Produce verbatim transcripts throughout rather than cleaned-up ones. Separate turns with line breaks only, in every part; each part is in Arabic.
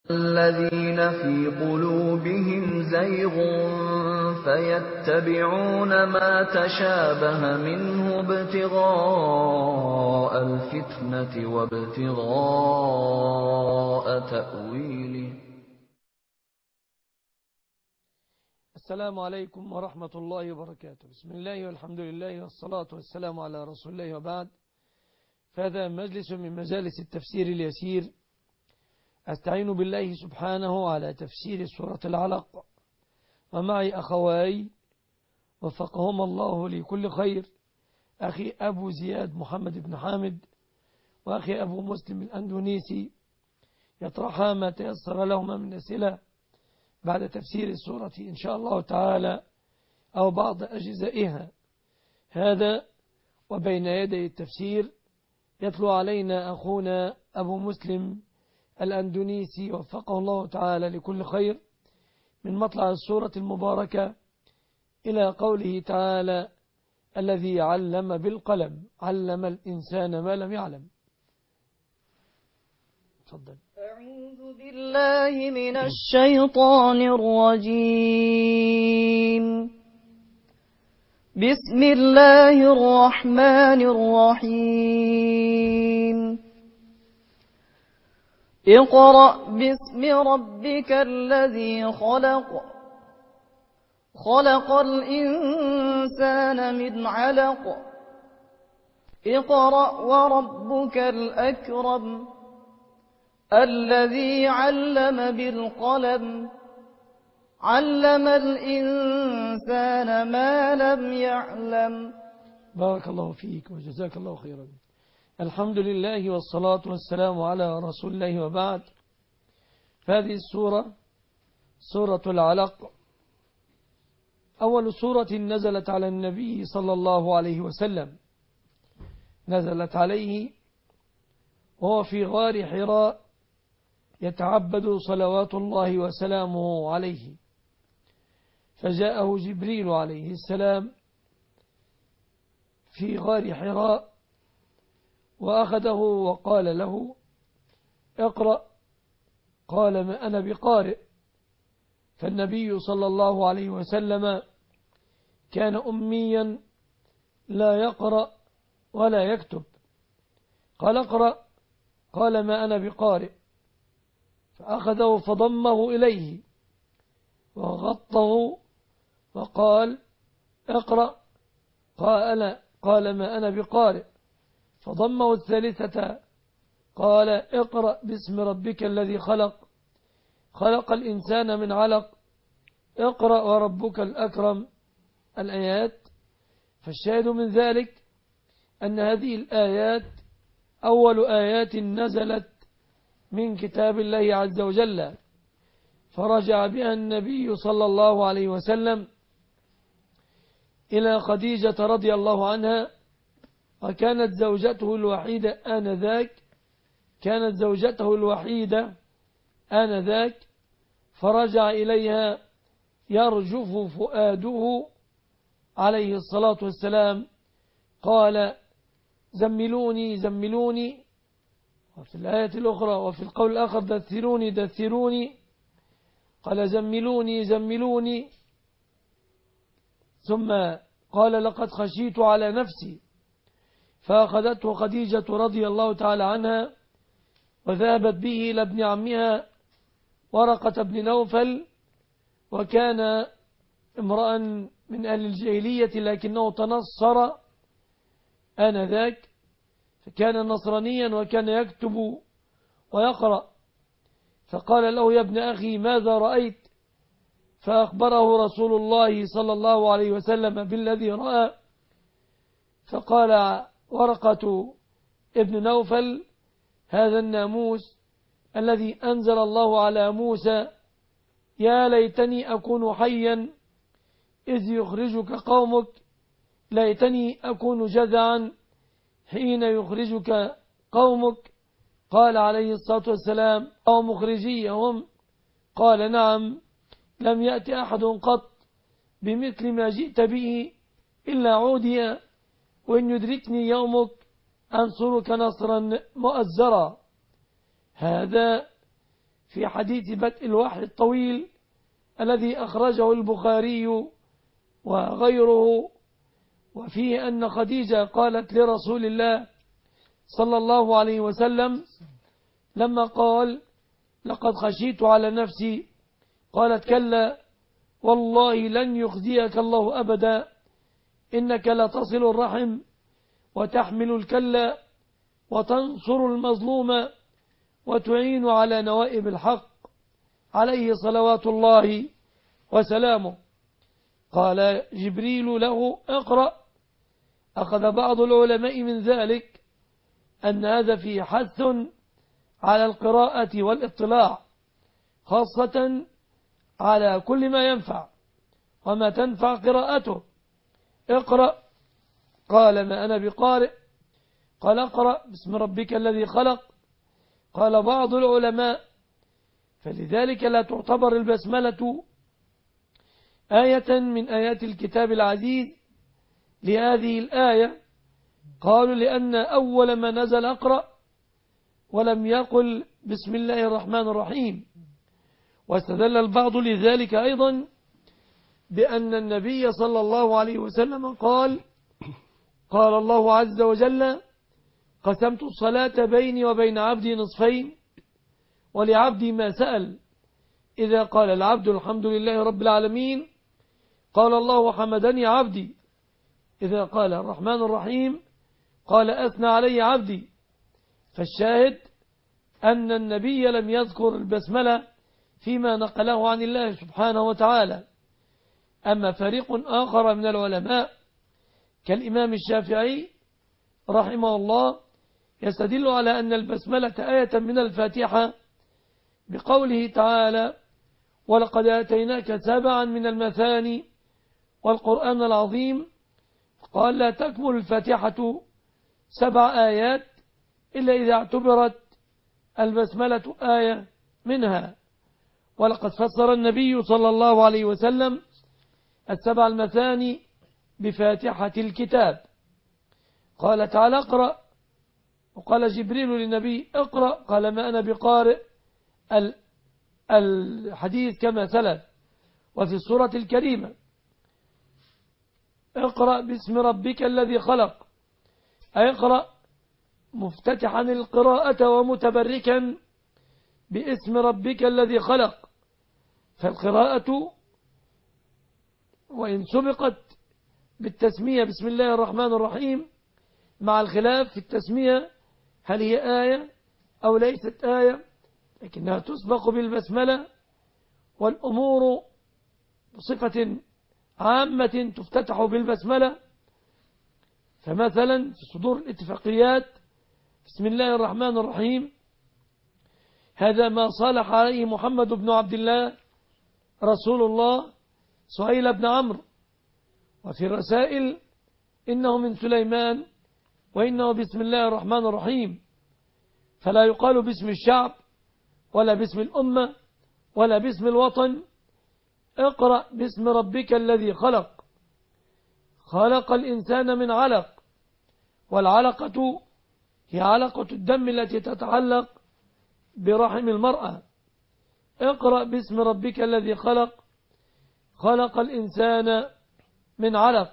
الذين في قلوبهم زيغ فيتبعون ما تشابه منه ابتغاء الفتنة وابتغاء تأويله.
السلام عليكم ورحمة الله وبركاته. بسم الله والحمد لله والصلاة والسلام على رسول الله، وبعد، فهذا مجلس من مجالس التفسير اليسير، أستعين بالله سبحانه على تفسير سورة العلق، ومعي أخواي وفقهما الله لكل خير، أخي أبو زياد محمد بن حامد وأخي أبو مسلم الأندونيسي، يطرحا ما تيسر لهما من أسئلة بعد تفسير السورة إن شاء الله تعالى أو بعض أجزائها. هذا وبين يدي التفسير يتلو علينا أخونا أبو مسلم الأندونيسي وفقه الله تعالى لكل خير من مطلع السورة المباركة إلى قوله تعالى: الذي علم بالقلم علم الإنسان ما لم يعلم. تفضل.
أعوذ بالله من الشيطان الرجيم. بسم الله الرحمن الرحيم. اقرأ باسم ربك الذي خلق خلق الإنسان من علق اقرأ وربك الأكرم الذي علم بالقلم علم الإنسان ما لم يعلم.
بارك الله فيك وجزاك الله خيرا. الحمد لله والصلاة والسلام على رسول الله، وبعد، هذه السورة سورة العلق أول سورة نزلت على النبي صلى الله عليه وسلم، نزلت عليه وهو في غار حراء يتعبد صلوات الله وسلامه عليه، فجاءه جبريل عليه السلام في غار حراء وأخذه وقال له: اقرأ. قال: ما أنا بقارئ. فالنبي صلى الله عليه وسلم كان أميا لا يقرأ ولا يكتب. قال: اقرأ. قال: ما أنا بقارئ. فأخذه فضمه إليه وغطه وقال: اقرأ. قال: قال: ما أنا بقارئ. فضمه الثالثة قال: اقرأ باسم ربك الذي خلق خلق الإنسان من علق اقرأ وربك الأكرم. الآيات. فالشاهد من ذلك أن هذه الآيات أول آيات نزلت من كتاب الله عز وجل، فرجع بها النبي صلى الله عليه وسلم إلى خديجة رضي الله عنها، وكانت زوجته الوحيدة آنذاك كانت زوجته الوحيدة آنذاك فرجع إليها يرجف فؤاده عليه الصلاة والسلام. قال: زملوني زملوني. وفي الآية الأخرى وفي القول الآخر: دثروني دثروني. قال: زملوني زملوني. ثم قال: لقد خشيت على نفسي. فأخذته خديجة رضي الله تعالى عنها وذهبت به إلى ابن عمها ورقة بن نوفل، وكان امرأ من أهل الجاهلية لكنه تنصر آنذاك، فكان نصرانيا وكان يكتب ويقرأ. فقال له: يا ابن أخي ماذا رأيت؟ فأخبره رسول الله صلى الله عليه وسلم بالذي رأى. فقال ورقة ابن نوفل: هذا الناموس الذي أنزل الله على موسى، يا ليتني أكون حيا إذ يخرجك قومك، ليتني أكون جذعا حين يخرجك قومك. قال عليه الصلاة والسلام: أو مخرجيهم؟ قال: نعم، لم يأتي أحد قط بمثل ما جئت به إلا عودي، وإن يدركني يومك أنصرك نصرا مؤزرا. هذا في حديث بدء الوحي الطويل الذي أخرجه البخاري وغيره، وفيه أن خديجة قالت لرسول الله صلى الله عليه وسلم لما قال لقد خشيت على نفسي، قالت كلا والله لن يخزيك الله أبدا، إنك لتصل الرحم وتحمل الكلا وتنصر المظلوم وتعين على نوائب الحق، عليه صلوات الله وسلامه. قال جبريل له اقرأ. أخذ بعض العلماء من ذلك أن هذا فيه حث على القراءة والاطلاع، خاصة على كل ما ينفع وما تنفع قراءته. اقرأ. قال ما أنا بقارئ. قال اقرأ باسم ربك الذي خلق. قال بعض العلماء فلذلك لا تعتبر البسملة آية من آيات الكتاب العزيز لهذه الآية. قالوا لأن أول ما نزل اقرأ ولم يقل بسم الله الرحمن الرحيم. واستدل البعض لذلك أيضا بأن النبي صلى الله عليه وسلم قال قال الله عز وجل قسمت الصلاة بيني وبين عبدي نصفين ولعبدي ما سأل، إذا قال العبد الحمد لله رب العالمين قال الله حمدني عبدي، إذا قال الرحمن الرحيم قال أثنى علي عبدي. فالشاهد أن النبي لم يذكر البسملة فيما نقله عن الله سبحانه وتعالى. أما فريق آخر من العلماء كالإمام الشافعي رحمه الله يستدل على أن البسملة آية من الفاتحة بقوله تعالى ولقد آتيناك سبعا من المثاني والقرآن العظيم. قال لا تكمل الفاتحة سبع آيات إلا إذا اعتبرت البسملة آية منها. ولقد فسر النبي صلى الله عليه وسلم السبع المثاني بفاتحة الكتاب. قال تعالى اقرأ، وقال جبريل للنبي اقرأ، قال ما أنا بقارئ الحديث كما سلف. وفي السورة الكريمة اقرأ باسم ربك الذي خلق، اقرأ مفتتحا القراءة ومتبركا باسم ربك الذي خلق. فالقراءة وإن سبقت بالتسمية بسم الله الرحمن الرحيم مع الخلاف في التسمية هل هي آية أو ليست آية، لكنها تسبق بالبسملة، والأمور بصفة عامة تفتتح بالبسملة. فمثلا في صدور الاتفاقيات بسم الله الرحمن الرحيم هذا ما صالح عليه محمد بن عبد الله رسول الله سهيل بن عمرو. وفي الرسائل إنه من سليمان وإنه بسم الله الرحمن الرحيم، فلا يقال باسم الشعب ولا باسم الأمة ولا باسم الوطن. اقرأ باسم ربك الذي خلق. خلق الإنسان من علق، والعلقة هي علقة الدم التي تتعلق برحم المرأة. اقرأ باسم ربك الذي خلق. خلق الإنسان من علق.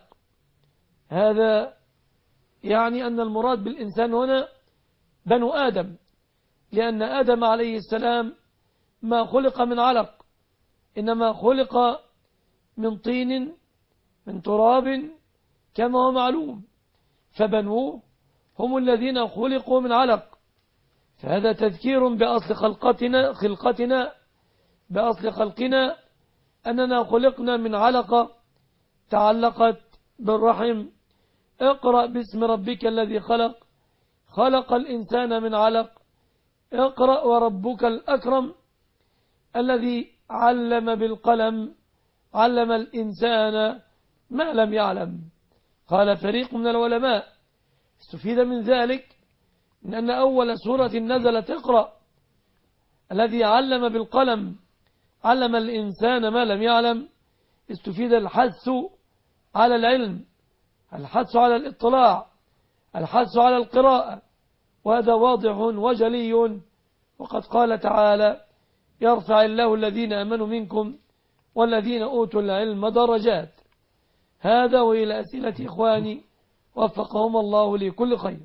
هذا يعني أن المراد بالإنسان هنا بنو آدم، لأن آدم عليه السلام ما خلق من علق، إنما خلق من طين من تراب كما هو معلوم، فبنوه هم الذين خلقوا من علق. فهذا تذكير بأصل خلقتنا خلقتنا بأصل خلقنا أننا خلقنا من علقة تعلقت بالرحم. اقرأ باسم ربك الذي خلق. خلق الإنسان من علق. اقرأ وربك الأكرم الذي علم بالقلم علم الإنسان ما لم يعلم. قال فريق من العلماء استفيد من ذلك من أن أول سورة نزلت اقرأ الذي علم بالقلم علم الإنسان ما لم يعلم. استفيد الحث على العلم، الحث على الاطلاع، الحث على القراءة، وهذا واضح وجلي. وقد قال تعالى يرفع الله الذين آمنوا منكم والذين أوتوا العلم درجات. هذا وإلى أسئلة إخواني وفقهم الله لكل خير.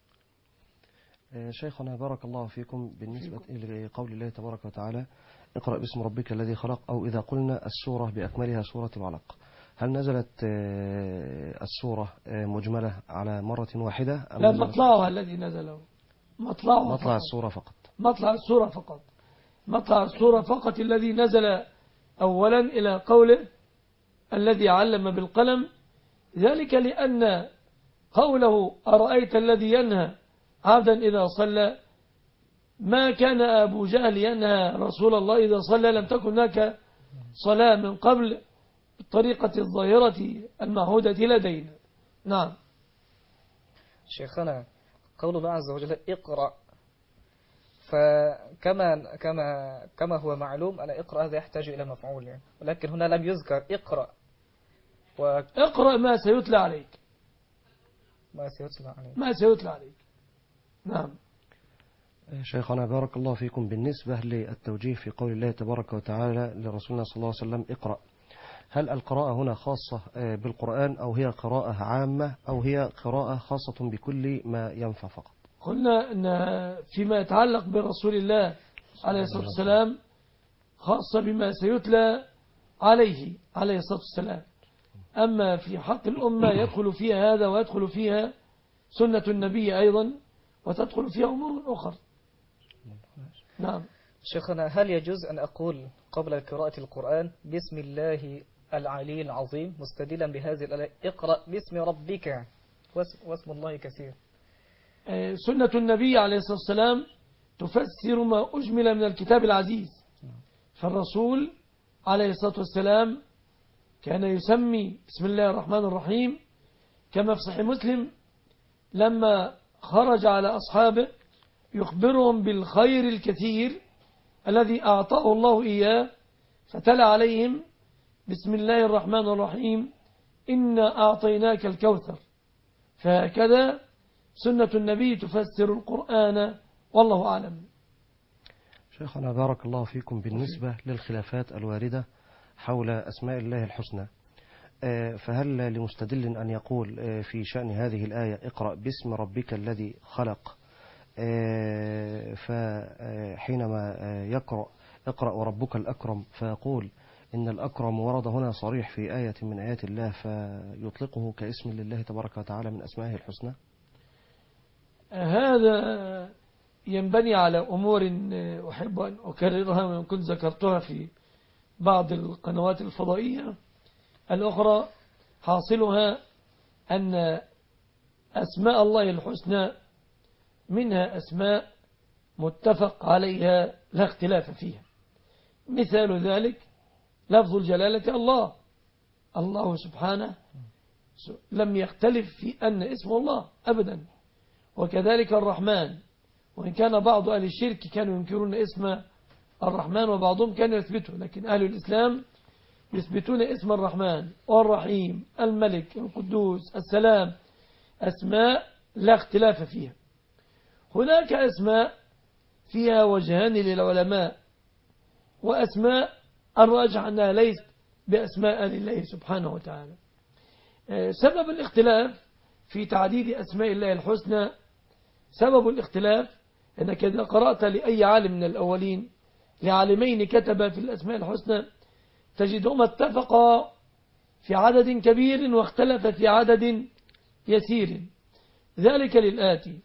شيخنا بارك الله فيكم، بالنسبة لقول الله تبارك وتعالى اقرأ باسم ربك الذي خلق، أو إذا قلنا السورة بأكملها سورة العلق، هل نزلت السورة مجملة على مرة واحدة؟
لا، مطلعها الذي نزله، مطلعها
مطلع السورة فقط.
مطلع السورة فقط مطلع السورة فقط الذي نزل أولا إلى قوله الذي علم بالقلم، ذلك لأن قوله أرأيت الذي ينهى عبدا إذا صلى، ما كان أبو جهل ينهى رسول الله إذا صلى، لم تكن هناك صلاة من قبل بالطريقة الظاهرة المعهودة لدينا. نعم.
شيخنا قول الله عز وجل اقرأ، فكما كما كما هو معلوم أن اقرأ هذا يحتاج إلى مفعول يعني. ولكن هنا لم يذكر اقرأ و...
اقرأ ما سيتلى عليك
ما سيتلى عليك
ما سيتلى عليك. نعم.
شيخنا بارك الله فيكم، بالنسبة للتوجيه في قول الله تبارك وتعالى لرسولنا صلى الله عليه وسلم اقرأ، هل القراءة هنا خاصة بالقرآن أو هي قراءة عامة أو هي قراءة خاصة بكل ما ينفع فقط؟
قلنا أن فيما يتعلق برسول الله عليه الصلاة والسلام خاصة بما سيتلى عليه عليه الصلاة والسلام، أما في حق الأمة يدخل فيها هذا ويدخل فيها سنة النبي أيضا وتدخل فيها أمور أخرى. نعم.
شيخنا هل يجوز أن أقول قبل قراءة القرآن بسم الله العلي العظيم مستدلا بهذه الآية اقرأ باسم ربك واسم الله كثير؟
سنة النبي عليه الصلاة والسلام تفسر ما أجمل من الكتاب العزيز، فالرسول عليه الصلاة والسلام كان يسمي بسم الله الرحمن الرحيم، كما في صحيح مسلم لما خرج على أصحابه يخبرهم بالخير الكثير الذي أعطاه الله إياه، فتلا عليهم بسم الله الرحمن الرحيم إنا أعطيناك الكوثر. فهكذا سنة النبي تفسر القرآن، والله أعلم.
شيخنا بارك الله فيكم، بالنسبة للخلافات الواردة حول أسماء الله الحسنى، فهل لمستدل أن يقول في شأن هذه الآية اقرأ باسم ربك الذي خلق، فحينما يقرأ اقرأ وربك الأكرم فيقول إن الأكرم ورد هنا صريح في آية من آيات الله فيطلقه كاسم لله تبارك وتعالى من أسمائه الحسنى؟
هذا ينبني على أمور أحب أن أكررها وإن كنت ذكرتها في بعض القنوات الفضائية الأخرى. حاصلها أن أسماء الله الحسنى منها أسماء متفق عليها لا اختلاف فيها. مثال ذلك لفظ الجلالة الله، الله سبحانه لم يختلف في أن اسم الله أبدا. وكذلك الرحمن، وإن كان بعض أهل الشرك كانوا ينكرون اسم الرحمن وبعضهم كانوا يثبته، لكن أهل الإسلام يثبتون اسم الرحمن والرحيم الملك القدوس السلام، أسماء لا اختلاف فيها. هناك أسماء فيها وجهان للعلماء، وأسماء الراجح أنها ليست بأسماء لله سبحانه وتعالى. سبب الاختلاف في تعديد أسماء الله الحسنى، سبب الاختلاف أنك إذا قرأت لأي عالم من الأولين، لعالمين كتب في الأسماء الحسنى، تجدهما اتفقا في عدد كبير واختلف في عدد يسير. ذلك للآتي: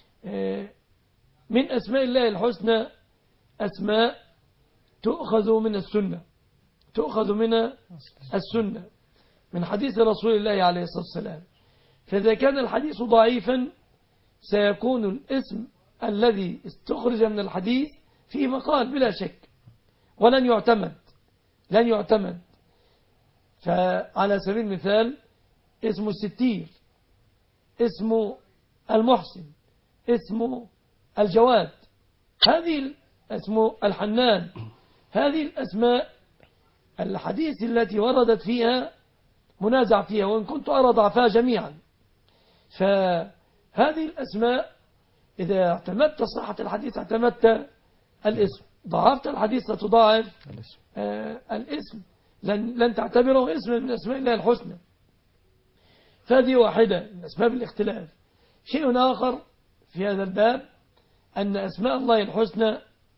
من أسماء الله الحسنى أسماء تؤخذ من السنة تؤخذ من السنة من حديث رسول الله عليه الصلاة والسلام. فإذا كان الحديث ضعيفا سيكون الاسم الذي استخرج من الحديث فيه مقال بلا شك، ولن يعتمد لن يعتمد فعلى سبيل المثال اسم الستير، اسم المحسن، اسم الجواد، هذه اسم الحنان، هذه الأسماء الحديث التي وردت فيها منازع فيها، وإن كنت أرى ضعفها جميعا. فهذه الأسماء إذا اعتمدت صحة الحديث اعتمدت الاسم. ضعفت الحديث ستضاعف
الاسم.
آه الاسم لن, لن تعتبره اسم من أسماء الله الحسنى. فهذه واحدة من أسباب الاختلاف. شيء آخر في هذا الباب أن أسماء الله الحسنى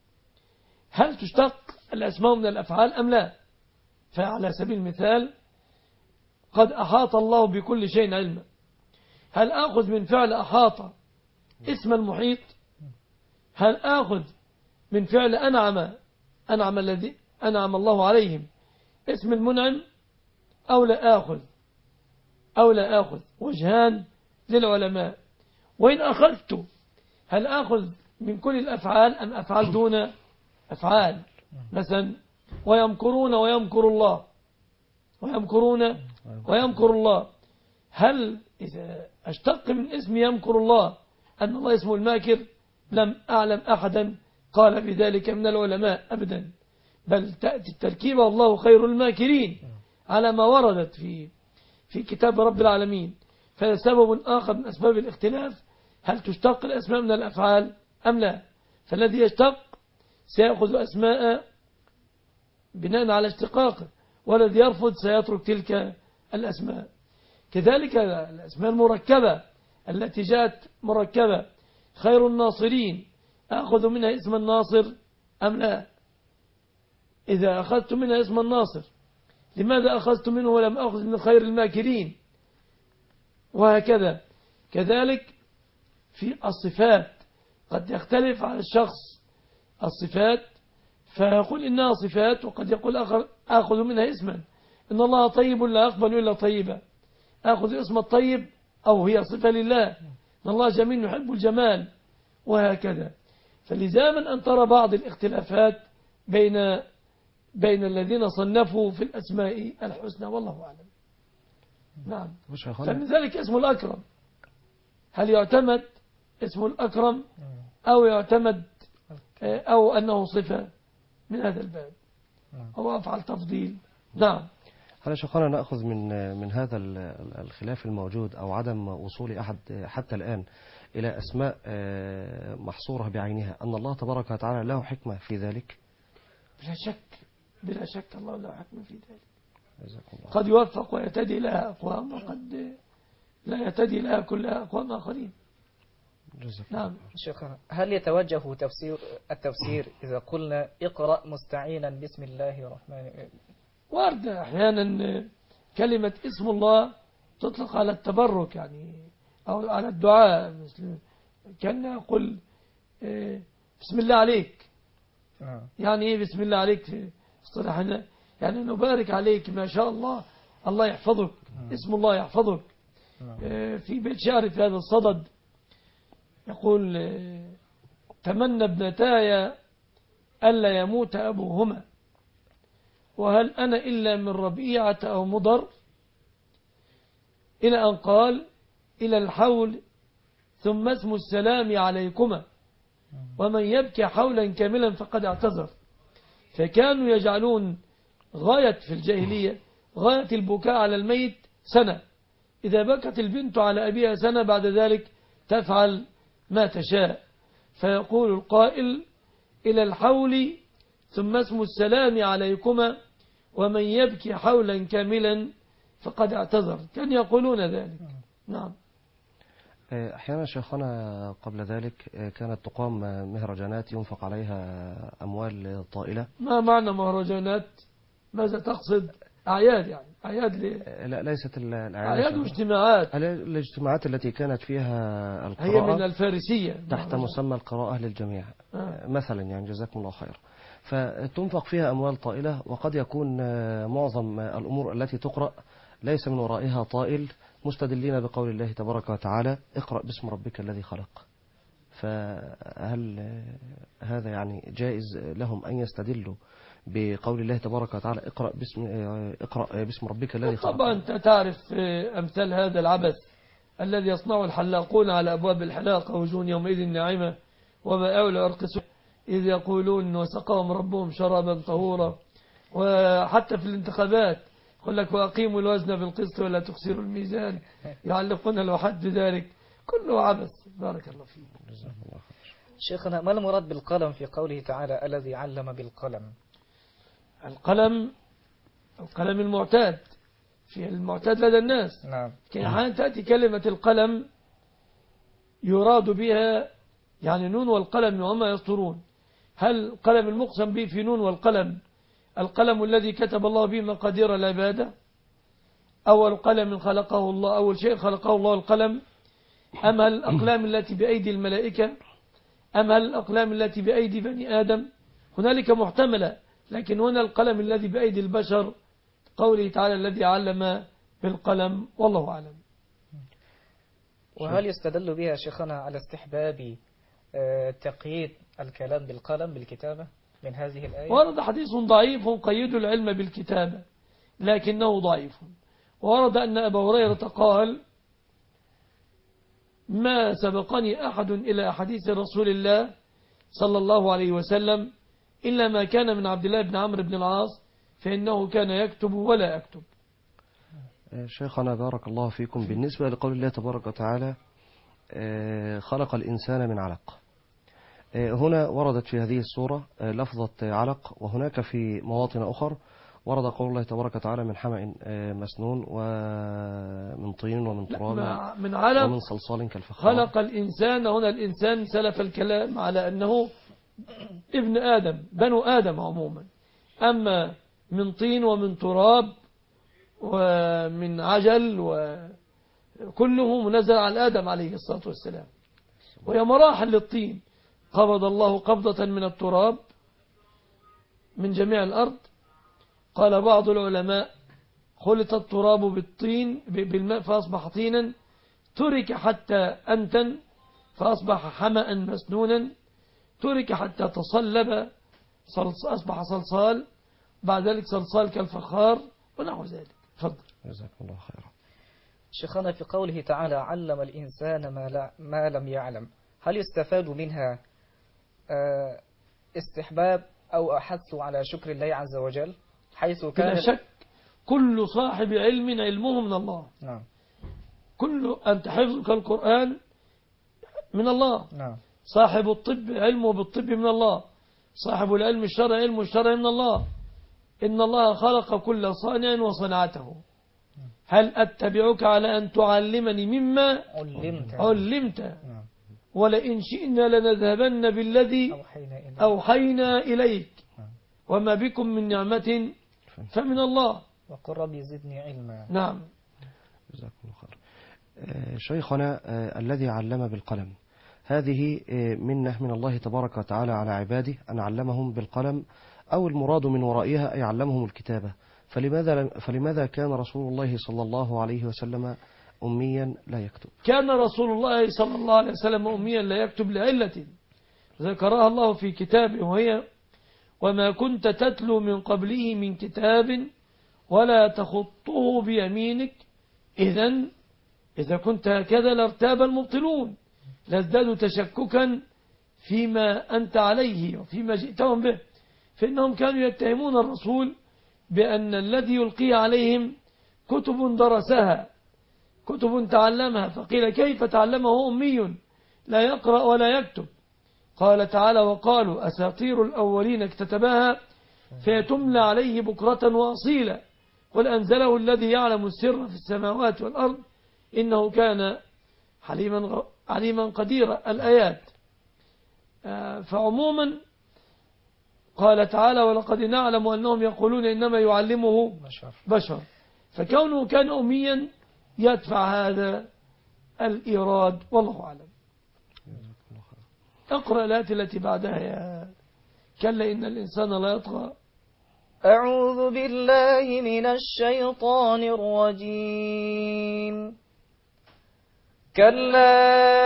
هل تشتق الأسماء من الأفعال أم لا؟ فعلى سبيل المثال قد أحاط الله بكل شيء علما، هل آخذ من فعل أحاط اسم المحيط؟ هل آخذ من فعل أنعم أنعم الذي أنعم الله عليهم اسم المنعم أو لا آخذ أو لا آخذ؟ وجهان للعلماء. وإن أخذت هل آخذ من كل الأفعال أم أفعال دون أفعال؟ مثلا ويمكرون ويمكر الله، ويمكرون ويمكر الله، هل إذا أشتق من اسم يمكر الله أن الله اسمه الماكر؟ لم أعلم أحدا قال بذلك من العلماء أبدا، بل تأتي التركيبة والله خير الماكرين على ما وردت في في كتاب رب العالمين. فهذا سبب آخر من أسباب الاختلاف، هل تشتق الأسماء من الأفعال أم لا؟ فالذي يشتق سيأخذ أسماء بناء على اشتقاقه، والذي يرفض سيترك تلك الأسماء. كذلك الأسماء المركبة التي جاءت مركبة، خير الناصرين أخذ منها اسم الناصر أم لا؟ إذا أخذت منها اسم الناصر لماذا أخذت منه ولم أخذ من خير الماكرين؟ وهكذا. كذلك في الصفات قد يختلف على الشخص الصفات فيقول إنها صفات، وقد يقول آخر أخذ منها اسما، إن الله طيب لا أقبل إلا طيبا، أخذ اسم الطيب أو هي صفة لله، إن الله جميل يحب الجمال، وهكذا. فلزاما أن ترى بعض الاختلافات بين بين الذين صنفوا في الأسماء الحسنى، والله أعلم. نعم. فمن ذلك اسم الأكرم، هل يعتمد اسم الأكرم أو يعتمد أو أنه صفة من هذا الباب أو أفعل تفضيل؟ نعم.
هل شيخنا نأخذ من من هذا الخلاف الموجود أو عدم وصول أحد حتى الآن إلى أسماء محصورة بعينها أن الله تبارك وتعالى له حكمة في ذلك؟
بلا شك، بلا شك الله له حكمة في ذلك. قد يوفق ويتدي لها أقوام، وقد لا يتدي لها كلها أقوام آخرين. نعم.
شكرا. هل يتوجه تفسير التفسير إذا قلنا اقرأ مستعينا بسم الله الرحمن الرحيم؟
وارد أحيانا كلمة اسم الله تطلق على التبرك يعني، أو على الدعاء، مثل كان يقول بسم الله عليك. يعني إيه بسم الله عليك في اصطلاحنا؟ يعني نبارك عليك ما شاء الله، الله يحفظك، اسم الله يحفظك. في بيت شعر في هذا الصدد يقول تمنى ابنتاي ألا يموت أبوهما، وهل أنا إلا من ربيعة أو مضر، إلى أن قال إلى الحول ثم اسم السلام عليكما، ومن يبكي حولا كاملا فقد اعتذر. فكانوا يجعلون غاية في الجاهلية غاية البكاء على الميت سنة، إذا بكت البنت على أبيها سنة بعد ذلك تفعل ما تشاء. فيقول القائل إلى الحول ثم اسم السلام عليكما، ومن يبكي حولا كاملا فقد اعتذر. كان يقولون ذلك. نعم.
أحيانا شيخنا قبل ذلك كانت تقام مهرجانات ينفق عليها أموال طائلة.
ما معنى مهرجانات؟ ماذا تقصد؟ أعياد يعني؟ أعياد ليه؟
لا ليست الأعياد،
أعياد واجتماعات.
الاجتماعات التي كانت فيها القراءة
هي من الفارسية
تحت مسمى القراءة للجميع. آه. مثلا يعني جزاكم الله خير، فتنفق فيها أموال طائلة، وقد يكون معظم الأمور التي تقرأ ليس من ورائها طائل، مستدلين بقول الله تبارك وتعالى اقرأ باسم ربك الذي خلق. فهل هذا يعني جائز لهم أن يستدلوا بقول الله تبارك وتعالى اقرأ باسم اقرأ باسم ربك الذي خلق؟
طبعا أنت تعرف أمثال هذا العبث الذي يصنعه الحلاقون على أبواب الحلاقة، وجون يومئذ ناعمة وما أولى يرقصون إذ يقولون وسقاهم ربهم شرابا طهورا. وحتى في الانتخابات يقول لك وأقيموا الوزن بالقسط ولا تخسروا الميزان، يعلقون الوحد بذلك، كله عبث. بارك الله فيك.
شيخنا ما المراد بالقلم في قوله تعالى الذي علم بالقلم؟
القلم القلم المعتاد في المعتاد لدى الناس.
نعم.
حين تأتي كلمة القلم يراد بها يعني نون والقلم وما يسطرون. هل القلم المقسم به في نون والقلم القلم الذي كتب الله به مقادير العبادة؟ أول قلم خلقه الله، أول شيء خلقه الله القلم، أم هل الأقلام التي بأيدي الملائكة، أم هل الأقلام التي بأيدي بني آدم؟ هنالك محتملة، لكن هنا القلم الذي بأيدي البشر قوله تعالى الذي علم بالقلم، والله أعلم.
وهل يستدل بها شيخنا على استحباب تقييد الكلام بالقلم بالكتابة من هذه الآية؟
ورد حديث ضعيف قيد العلم بالكتابة لكنه ضعيف. ورد أن أبا هريرة قال ما سبقني أحد إلى حديث رسول الله صلى الله عليه وسلم إلا ما كان من عبد الله بن عمرو بن العاص فإنه كان يكتب ولا يكتب.
شيخنا بارك الله فيكم، بالنسبة لقول الله تبارك وتعالى خلق الإنسان من علق، هنا وردت في هذه السورة لفظة علق، وهناك في مواطن أخر ورد قول الله تبارك وتعالى من حمأ مسنون ومن طين ومن تراب
من علق
ومن صلصال كالفخار.
خلق الإنسان، هنا الإنسان سلف الكلام على أنه ابن آدم، بنو آدم عموما، أما من طين ومن تراب ومن عجل وكله منزل على آدم عليه الصلاة والسلام، وهي مراحل للطين. قبض الله قبضة من التراب من جميع الأرض. قال بعض العلماء خلط التراب بالطين بالماء فأصبح طينا، ترك حتى أنتن فأصبح حمأ مسنونا، ترك حتى تصلب أصبح صلصال، بعد ذلك صلصال كالفخار ونحو ذلك. تفضل.
جزاكم الله خيرا.
شيخنا في قوله تعالى علم الإنسان ما, لا ما لم يعلم، هل يستفاد منها استحباب أو أحث على شكر الله عز وجل حيث كان؟
بلا شك كل صاحب علم علمه من الله.
نعم.
كل أنت حفظك القرآن من الله.
نعم.
صاحب الطب علمه بالطب من الله، صاحب العلم الشرعي علمه الشرعي من الله. إن الله خلق كل صانع وصنعته. هل أتبعك على أن تعلمني مما
علمت,
علمت.
نعم.
ولئن شئنا لنذهبن بالذي
أوحينا إليك,
أوحينا إليك. وما بكم من نعمة فمن الله.
وقل ربي زدني علما.
نعم.
جزاكم الله خير. شيخنا الذي علم بالقلم، هذه منة من الله تبارك وتعالى على عباده أن علمهم بالقلم، أو المراد من ورائها أي علمهم الكتابة، فلماذا, فلماذا كان رسول الله صلى الله عليه وسلم أميا لا يكتب؟
كان رسول الله صلى الله عليه وسلم أميا لا يكتب لعلة ذكرها الله في كتابه، وهي وما كنت تتلو من قبله من كتاب ولا تخطه بيمينك إذن إذا كنت هكذا لارتاب المبطلون، لازدادوا تشككا فيما أنت عليه وفيما جئتهم به، فإنهم كانوا يتهمون الرسول بأن الذي يلقي عليهم كتب درسها، كتب تعلمها، فقيل كيف تعلمه أمي لا يقرأ ولا يكتب؟ قال تعالى وقالوا أساطير الأولين اكتتبها فيتملى عليه بكرة وأصيلا قل أنزله الذي يعلم السر في السماوات والأرض إنه كان حليما عليما قديرا. الآيات. فعموما قال تعالى ولقد نعلم أنهم يقولون إنما يعلمه بشر، فكونه كان أميا يدفع هذا الإيراد، والله أعلم. اقرأ الآيات التي بعدها يا كلا إن الإنسان لا يطغى.
أعوذ بالله من الشيطان الرجيم. كلا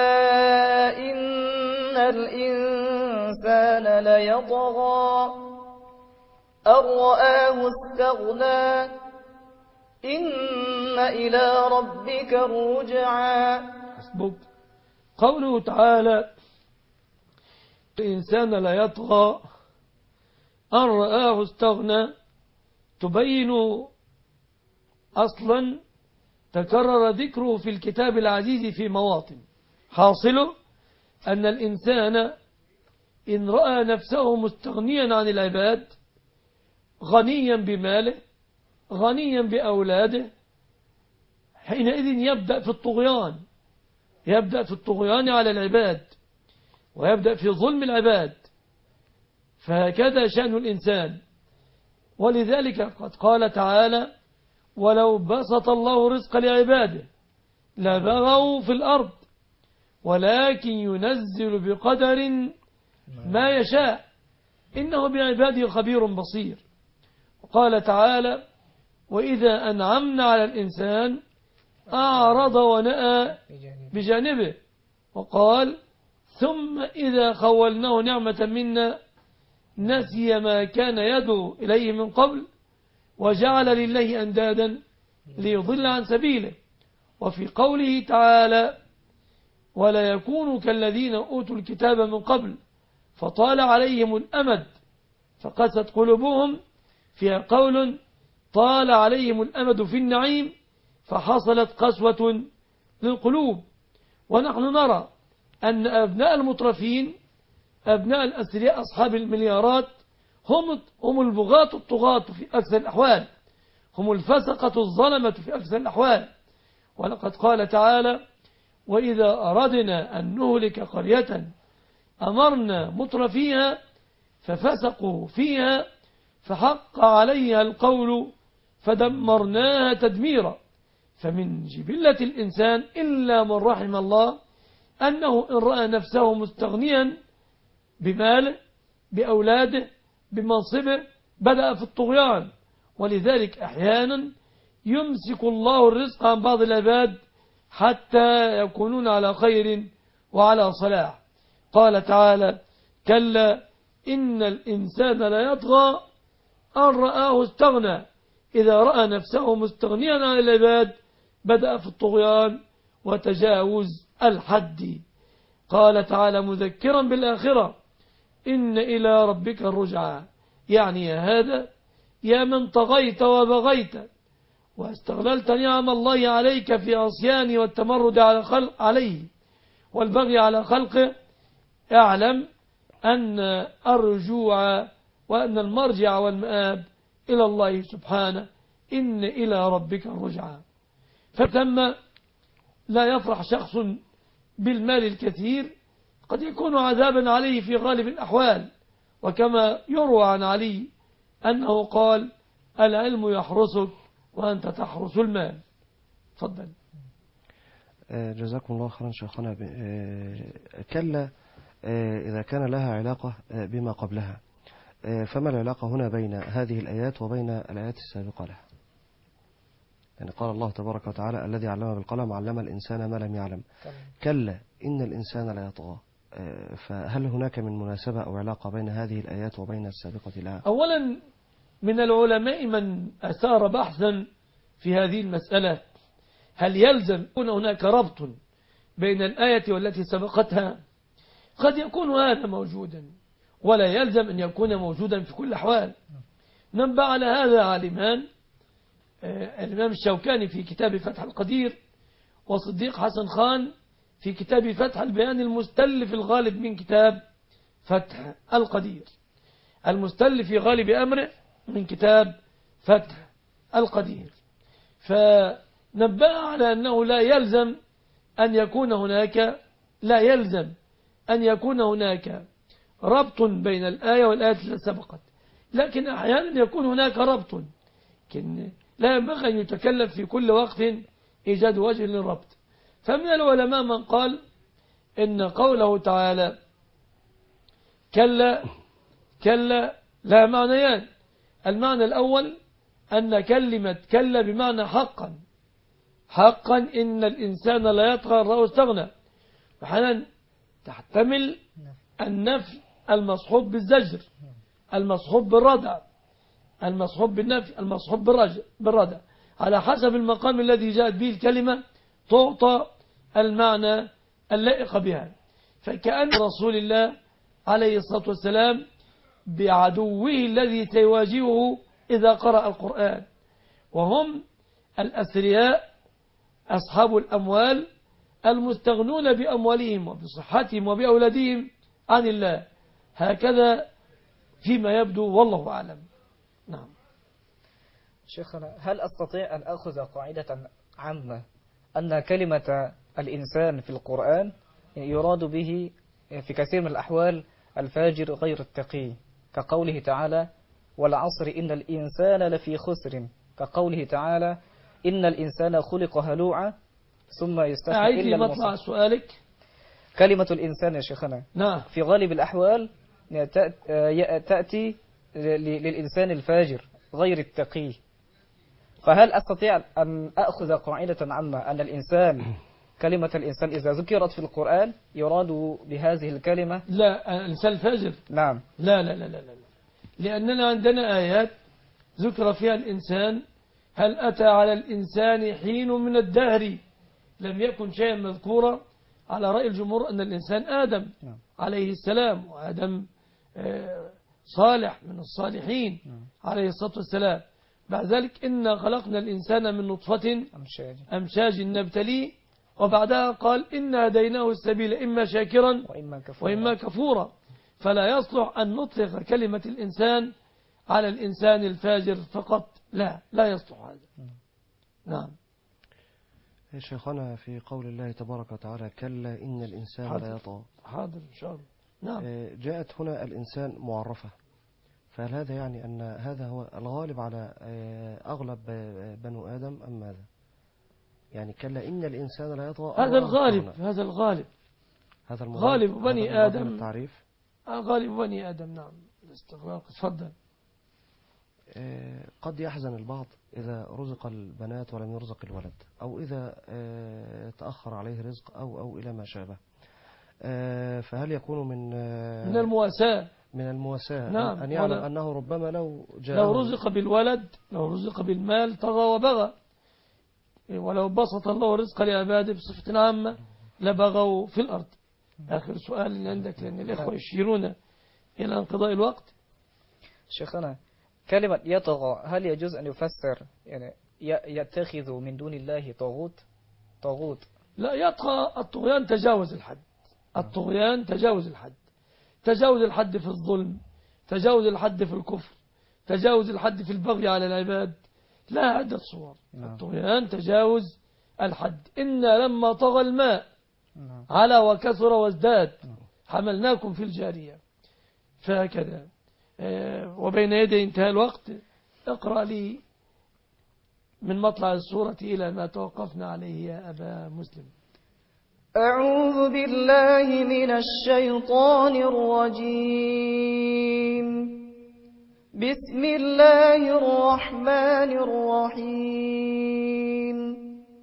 إن الإنسان ليطغى أن رآه استغنى إن إلى ربك الرجعى.
حسبك. قوله تعالى الإنسان لا يطغى أن رآه استغنى تبين أصلا تكرر ذكره في الكتاب العزيز في مواطن، حاصله أن الإنسان إن رأى نفسه مستغنيا عن العباد، غنيا بماله، غنيا بأولاده، حينئذ يبدأ في الطغيان، يبدأ في الطغيان على العباد، ويبدأ في ظلم العباد. فهكذا شأن الإنسان. ولذلك قد قال تعالى: ولو بسط الله رزق لعباده لبغوا في الأرض ولكن ينزل بقدر ما يشاء إنه بعباده خبير بصير. وقال تعالى: وإذا أنعمنا على الإنسان أعرض ونأى بجانبه، وقال: ثم إذا خولناه نعمة منا نسي ما كان يدعو إليه من قبل وجعل لله أندادا ليضل عن سبيله. وفي قوله تعالى: ولا يكونوا كالذين أوتوا الكتاب من قبل فطال عليهم الأمد فقست قلوبهم، فيها قول: طال عليهم الأمد في النعيم فحصلت قسوة للقلوب. ونحن نرى أن أبناء المترفين، أبناء الأثرياء أصحاب المليارات، هم هم البغاة الطغاة في أكثر الأحوال، هم الفسقة الظلمة في أكثر الأحوال. ولقد قال تعالى: وإذا أردنا أن نهلك قرية أمرنا مترفيها ففسقوا فيها فحق عليها القول فدمرناها تدميرا. فمن جبلة الإنسان إلا من رحم الله أنه إن رأى نفسه مستغنيا بماله، بأولاده، بمنصبه، بدأ في الطغيان. ولذلك أحيانا يمسك الله الرزق عن بعض العباد حتى يكونون على خير وعلى صلاح. قال تعالى: كلا إن الإنسان لا يطغى أن رآه استغنى. إذا رأى نفسه مستغنيا عن العباد بدأ في الطغيان وتجاوز الحد. قال تعالى مذكرا بالآخرة: إن إلى ربك الرجعى. يعني يا هذا، يا من طغيت وبغيت واستغللت نعم الله عليك في عصيانه والتمرد على خلق عليه والبغي على خلقه، اعلم أن الرجوع وأن المرجع والمآب إلى الله سبحانه. إن إلى ربك الرجعى. فثم لا يفرح شخص بالمال الكثير، قد يكون عذابا عليه في غالب الأحوال. وكما يروى عن علي أنه قال: العلم يحرسك وأنت تحرس المال. تفضل.
جزاكم الله خيرا شيخنا. كلا إذا كان لها علاقة بما قبلها، فما العلاقة هنا بين هذه الآيات وبين الآيات السابقة لها؟ يعني قال الله تبارك وتعالى: الذي علم بالقلم علم الإنسان ما لم يعلم. كلا إن الإنسان لا يطغى. فهل هناك من مناسبة أو علاقة بين هذه الآيات وبين السابقة لها؟
أولا، من العلماء من أثار بحثا في هذه المسألة: هل يلزم يكون هناك ربط بين الآية والتي سبقتها؟ قد يكون هذا موجودا، ولا يلزم أن يكون موجودا في كل الأحوال. نبه على هذا عالمان، الإمام الشوكاني في كتاب فتح القدير، وصديق حسن خان في كتاب فتح البيان المستل في الغالب من كتاب فتح القدير. المستل في غالب أمره من كتاب فتح القدير. فنبه على أنه لا يلزم أن يكون هناك لا يلزم أن يكون هناك ربط بين الآية والآية التي سبقت، لكن أحيانا يكون هناك ربط، لكن لا ينبغي أن يتكلم في كل وقت إيجاد وجه للربط. فمن العلماء من قال إن قوله تعالى كلا كلا لها معنيان. المعنى الأول أن كلمة كلا بمعنى حقا، حقا إن الإنسان لا يطغى أن رآه استغنى. وحالا تحتمل النفي المصحوب بالزجر، المصحوب بالردع، المصحوب بالنفي، المصحوب بالردع، على حسب المقام الذي جاءت به الكلمة تعطى المعنى اللائق بها. فكأن رسول الله عليه الصلاة والسلام بعدوه الذي سيواجهه إذا قرأ القرآن، وهم الأثرياء أصحاب الأموال المستغنون بأموالهم وبصحتهم وبأولادهم عن الله. هكذا فيما يبدو والله أعلم. نعم.
شيخنا، هل أستطيع أن أخذ قاعدة عامة أن كلمة الإنسان في القرآن يراد به في كثير من الأحوال الفاجر غير التقي، كقوله تعالى والعصر إن الإنسان لفي خسر، كقوله تعالى إن الإنسان خلق هلوعا ثم يستثنى إلا
مطلع
المصلحة.
سؤالك.
كلمة الإنسان يا شيخنا
نعم.
في غالب الأحوال تأتي للإنسان الفاجر غير التقي، فهل أستطيع أن أخذ قاعدة عامة أن الإنسان كلمة الإنسان إذا ذكرت في القرآن يراد بهذه الكلمة؟
لا، الإنسان الفاجر.
نعم.
لا لا لا لا لا، لأننا عندنا آيات ذكر فيها الإنسان. هل أتى على الإنسان حين من الدهر لم يكن شيئا مذكورا؟ على رأي الجمهور أن الإنسان آدم عليه السلام، وآدم صالح من الصالحين عليه الصلاة والسلام. بعد ذلك إنا خلقنا الإنسان من نطفة أمشاج نبتليه، وبعدها قال إنا هديناه السبيل إما شاكرا
وإما كفورا,
وإما كفورا. فلا يصلح أن نطلق كلمة الإنسان على الإنسان الفاجر فقط، لا لا يصلح هذا. نعم.
شيخنا في قول الله تبارك وتعالى كلا إن الإنسان
حاضر.
لا يطغى،
حاضر إن شاء الله. نعم.
جاءت هنا الإنسان معرفة، فهل هذا يعني أن هذا هو الغالب على أغلب بنو آدم أم ماذا؟ يعني كلا إن الإنسان لا يطغى،
هذا الغالب هذا الغالب
هذا
غالب بني
هذا
آدم
التعريف.
غالب بني آدم. نعم. الاستغراق. تفضل.
قد يحزن البعض إذا رزق البنات ولم يرزق الولد، أو إذا تأخر عليه رزق أو أو إلى ما شابه، فهل يكون من
من المواساة
من المواساة
نعم.
أن يعلم أنه ربما لو جاء
لو رزق بالولد لو رزق بالمال طغى وبغى، ولو بسط الله الرزق لعباده بصفة عامة لبغوا في الأرض. آخر سؤال اللي عندك لأن الإخوة يشيرون إلى انقضاء الوقت.
شيخنا، كلمة يطغى هل يجوز أن يفسر يعني يتخذ من دون الله طاغوت؟ طاغوت
لا، يطغى الطغيان تجاوز الحد. الطغيان تجاوز الحد، تجاوز الحد في الظلم، تجاوز الحد في الكفر، تجاوز الحد في البغي على العباد، لا عدة صور. الطغيان تجاوز الحد. إنا لما طغى الماء على وكثر وازداد حملناكم في الجارية. فهكذا. وبين يدي انتهى الوقت اقرأ لي من مطلع السورة إلى ما توقفنا عليه يا أبا مسلم.
أعوذ بالله من الشيطان الرجيم. بسم الله الرحمن الرحيم.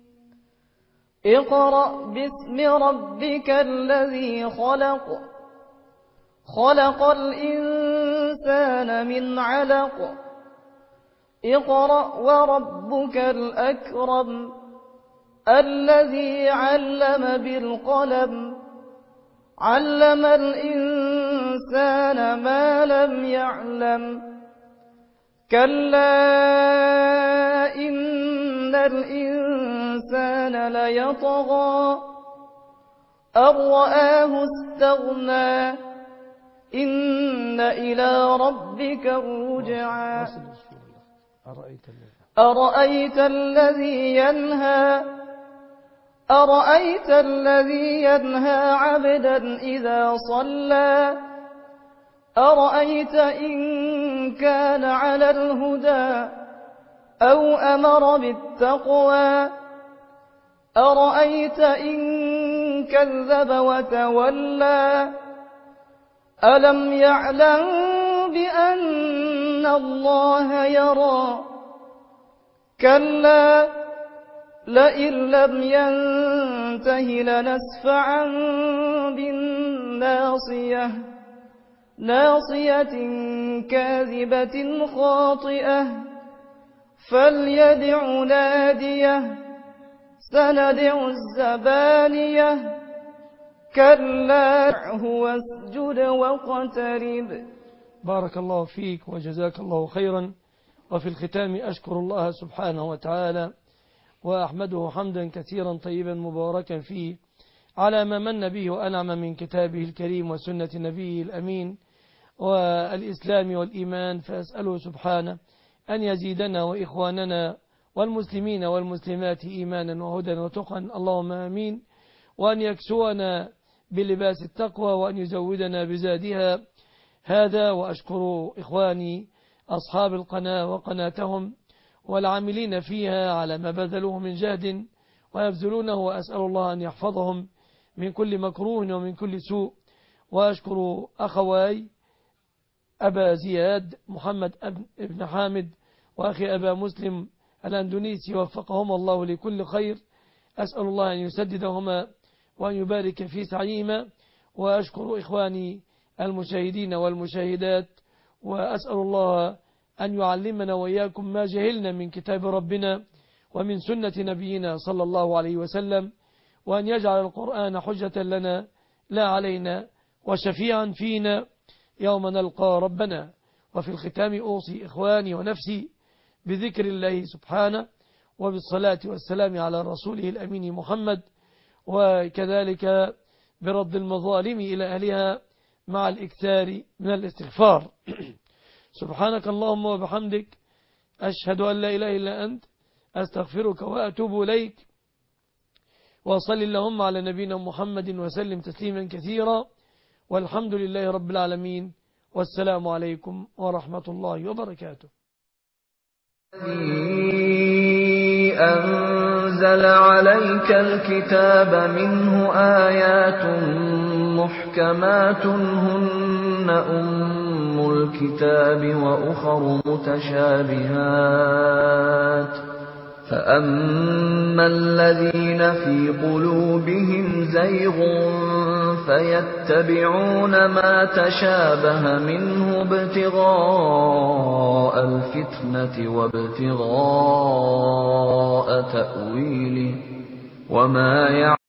اقرأ باسم ربك الذي خلق خلق الإنسان من علق اقرأ وربك الأكرم الذي علم بالقلم علم الإنسان ما لم يعلم كلا إن الإنسان ليطغى أن رآه استغنى إن إلى ربك الرجعى أرأيت الذي ينهى أرأيت الذي ينهى عبدا إذا صلى أرأيت إن كان على الهدى أو أمر بالتقوى أرأيت إن كذب وتولى ألم يعلم بأن الله يرى كلا لئن لم ينته لنسفعا بالناصية ناصية كاذبة خاطئة فليدع ناديه سندع الزبانية كلا واسجد واقترب.
بارك الله فيك وجزاك الله خيرا. وفي الختام أشكر الله سبحانه وتعالى وأحمده حمدا كثيرا طيبا مباركا فيه على ما من به وأنعم من كتابه الكريم وسنة نبيه الأمين والإسلام والإيمان، فأسأله سبحانه أن يزيدنا وإخواننا والمسلمين والمسلمات إيمانا وهدى وتقى، اللهم آمين. وأن يكسونا بلباس التقوى وأن يزودنا بزادها. هذا وأشكر إخواني أصحاب القناة وقناتهم والعاملين فيها على ما بذلوه من جهد ويبذلونه، وأسأل الله أن يحفظهم من كل مكروه ومن كل سوء. وأشكر أخواي أبا زياد محمد ابن حامد وأخي أبا مسلم الأندونيسي، وفقهم الله لكل خير، أسأل الله أن يسددهما وأن يبارك في سعيهما. وأشكر إخواني المشاهدين والمشاهدات، وأسأل الله أن يعلمنا وإياكم ما جهلنا من كتاب ربنا ومن سنة نبينا صلى الله عليه وسلم، وأن يجعل القرآن حجة لنا لا علينا وشفيعا فينا يوم نلقى ربنا. وفي الختام أوصي إخواني ونفسي بذكر الله سبحانه وبالصلاة والسلام على رسوله الأمين محمد، وكذلك برد المظالم إلى أهلها مع الإكثار من الاستغفار. سبحانك اللهم وبحمدك، أشهد أن لا إله إلا أنت، أستغفرك وأتوب إليك. وصل اللهم على نبينا محمد وسلم تسليما كثيرا، والحمد لله رب العالمين، والسلام عليكم ورحمة الله وبركاته.
أنزل عليك الكتاب منه آيات محكمات هن أم الكتاب وأخر متشابهات، فأما الذين في قلوبهم زيغ فيتبعون ما تشابه منه ابتغاء الفتنة وابتغاء تأويله وما يعلم